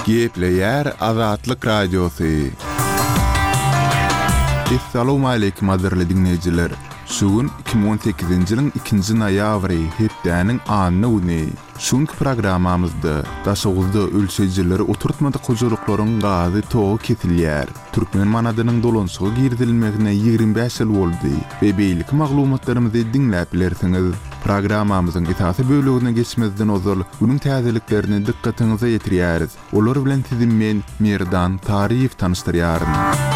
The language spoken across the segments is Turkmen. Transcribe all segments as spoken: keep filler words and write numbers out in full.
Gepleyer Azatlyk Radiosu. Assalamu alaykum azyr dinleyijiler. Şugun iki bin on sekizinji ýylyň ikinji noýabry hepdäniň anyny güni. Şuňky programmamyzda daşaguzda ölçejileri oturtmady gojalyklaryň gazy togy kesilýär. Türkmen manadynyň dolanşygy girdilmegine ýygrimi beş ýyl boldy we beýlik maglumatlarymyzy dinläp bilersiňiz. Programmamyzyň esasy bölügine geçmezden ozal günüň täzeliklerini dikkatiňize ýetirýäris. Olar bilen sizin men Merdan Taryýew tanışdyrýaryn.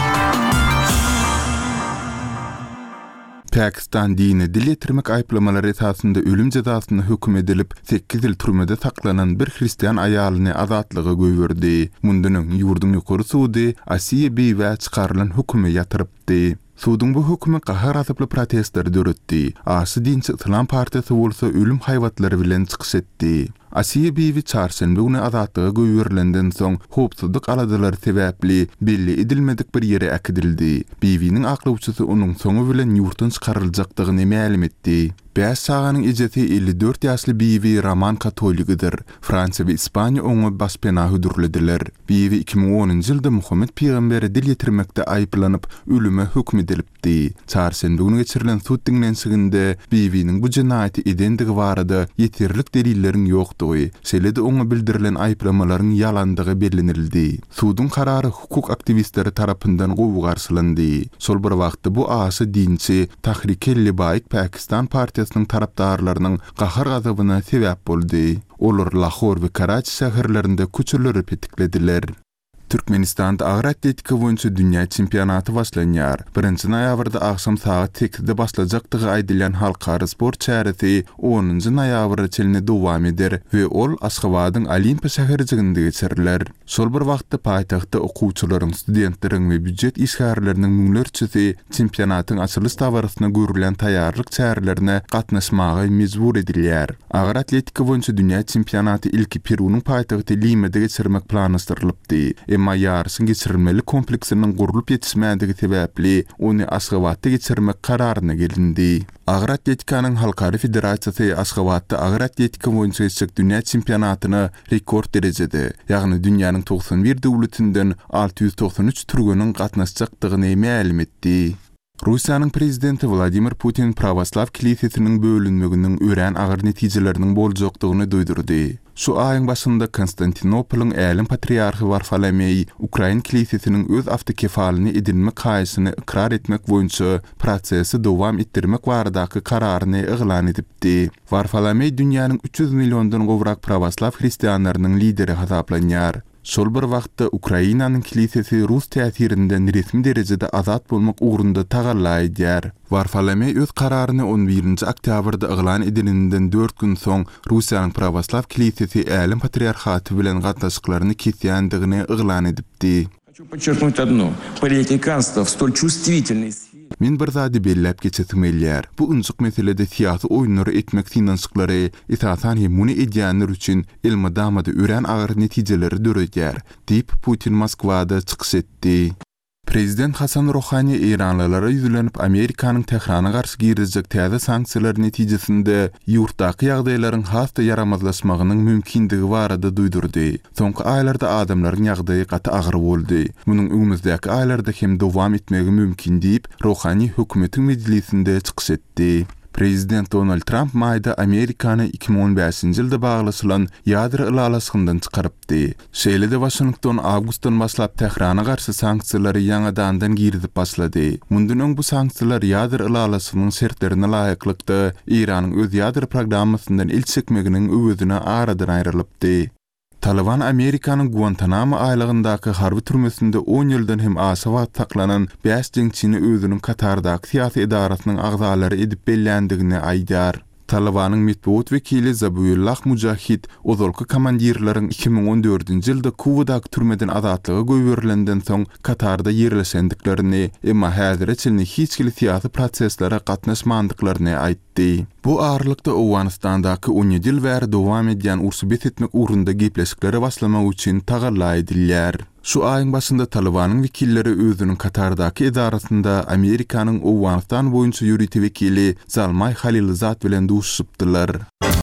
Pakistan dini dil ýetirmek aýplamalary esasında ölüm jazasyna hökm edilip sekiz ýyl türmede saklanan bir hristiýan aýalyny azatlyga goýberdi. Mundunyň ýurduň ýokary sudy Asiýa beýwe çykarylan hökümi ýatyrypdy. Suudun bu hökümi qahar asyply protestler döretdi. Asy dinçi Islam partiýasy bolsa ölüm haýwatlary bilen çykyş etdi. Asiýa beýwe çarşamba güni azatlyga goýberilenden soň howpsuzlyk aladylary sebäpli belli edilmedik bir ýere äkidildi. Beýweniň aklawçysy onuň soňu bilen ýurtdan çykaryljakdygyny ma'lum etdi. beş saganyň ejeti elli dört ýaşly beýwe Roman katoligidir. Fransiýa we Ispaniýa oňa baspenah ödürlediler. Beýwe iki bin onunji ýylda Muhammed peýgamberi dil ýetirmekde aýplanyp ölüme hökm edilipdi. Çarşamba güni geçirilen suud dinlensiginde beýweniň bu jinaýaty edendigi barada ýetirlik delilleriň ýokdugy, şeýle-de oňa bildirilen aýplamalaryň ýalandygy bellenildi. Suudun karary hukuk aktivistleri tarapyndan gowy garşylandy. Sol bir wagtda bu asy dinçi Tahrik-e-Libaik Pakistan partiýasynyň tarapdarlarynyň gahar gazabyna sebäp boldy. Olar Lahor we Karachi şäherlerinde köçürleri petiklediler. Türkmenistanda agyr atletika boýunça dünýä çempionaty başlanýar. birinji noýabrda akşam saat sekizde başlajakdygy aýdylan halkara sport çäretigi onunji noýabra çelini dowam eder we ol Aşgabatyň Olimpiya şäherjiginde geçiriler. Şol bir wagtda paýtagtda okuwçylaryň, studentleriň we büdjet işgärleriniň müňlerçesi çempionatyň açylış tawaryna görülen taýýarlyk çärelerine gatnaşmagy mejbur edilýär. Agyr atletika boýunça dünýä çempionaty ilki Perunyň paýtagty Lima'da geçirmek planlaşdyrylypdy. Emma ýarşyň geçirilmeli kompleksiniň gurulyp ýetişmädigi sebäpli ony Aşgabatda geçirmek kararyna gelindi. Agyr atletikanyň halkary federasiýasy Aşgabatda agyr atletika boýunça geçecek dünýä çempionatyny rekord derejede, ýagny dünýäniň doksan bir döwletinden alty ýüz doksan üç türgünün gatnaşjakdygyny ma'lum etdi. Russiýanyň prezidenti Vladimir Putin Pravoslav kilisiýasynyň bölünmeginiň ören agyr netijeleriniň boljakdygyny duýdurdy. Şu aýyň başynda Konstantinopolyň älim patriarhy Varfolomey Ukrain kilisiýasynyň öz awtokefalyny edinmek haýysyny ikrar etmek boýunça prosesi dowam etdirmek baradaky kararyny eglan edipdi. Varfolomey dünýäniň üç ýüz milliondan gowrak Pravoslav hristiýanlarynyň lideri hasaplanýar. Şol bir wagtda Ukrainanyň kilisiýasy Rus täsirinden resmi derejede azat bolmak ugrunda tagalla edýär. Varfolomey öz kararyny on birinji oktýabrda eglan edilenden dört gün soň Russiýanyň Pravoslav kilisiýasy älim patriarhaty bilen gatnaşyklaryny kesýändigini eglan edipdi. Хочу подчеркнуть одно. Политиканство в столь чувствительной Men bir zady belläp geçetmelýär. Bu unjyk meselede siýasy oýunlary etmek finansyklary esasan hem muny edýänler üçin elmadamada ören agyr netijeleri döredýär, diýip Putin Moskwada çykyş etdi. Prezident Hasan Rohani Iranlylara ýüzlenip Amerikanyň Tehrana garşy girizjek täze sanksiýalar netijesinde ýurtdaky ýagdaýlaryň hasta yaramazlaşmagynyň mümkindigi barada duýdurdy. Soňky aýlarda adamlaryň ýagdaýy gaty agyr boldy. Munyň öňümüzdäki aýlarda hem dowam etmegi mümkin diýip Rohani hökümetiň meclisinde çykyş etdi. Prezident Donald Trump maýda Amerikany iki bin on beşinji ýylda baglasylan ýadro ylalasyňdan çykarypdy. Şeýle-de Washington awgustdan başlap Tehrana garşy sanksiýalary ýangadandan girizip başlady. Mundan öň bu sanksiýalar ýadro ylalasynyň şertlerine laýyklykda Iranyň öz ýadro programmasyndan il çekmeginiň öwüdüne aradan aýrylypdy. Taliban Amerikanyň Guantanamo aýlygyndaky harby türmesinde on ýyldan hem asy wagt saklanan beş jeňçini özüniň Katardaky syýasy edarasynyň agzalary edip bellendigini aýdar. Talibanyň metbuat wekili Zabihullah Mujahid ozalky komandirleriň iki bin on dördünji ýylda Kubadaky türmeden azatlyga goýberilenden soň Katarda ýerleşendiklerini, emma häzir çelni hiç kili syýasy proseslere gatnaşmandyklaryny aýtdy. Bu ağırlykda Awganistandaky on ýedi ýyl bäri dowam edýän ursy betetmek ugrunda gepleşikleri başlamak üçin tagalla edilýär. Şu aýyň başynda Talibanyň wekilleri özüniň Katardaky edarasynda Amerikanyň Awganistan boýunça ýürüti wekili Zalmay Halilzad bilen duşupdylar.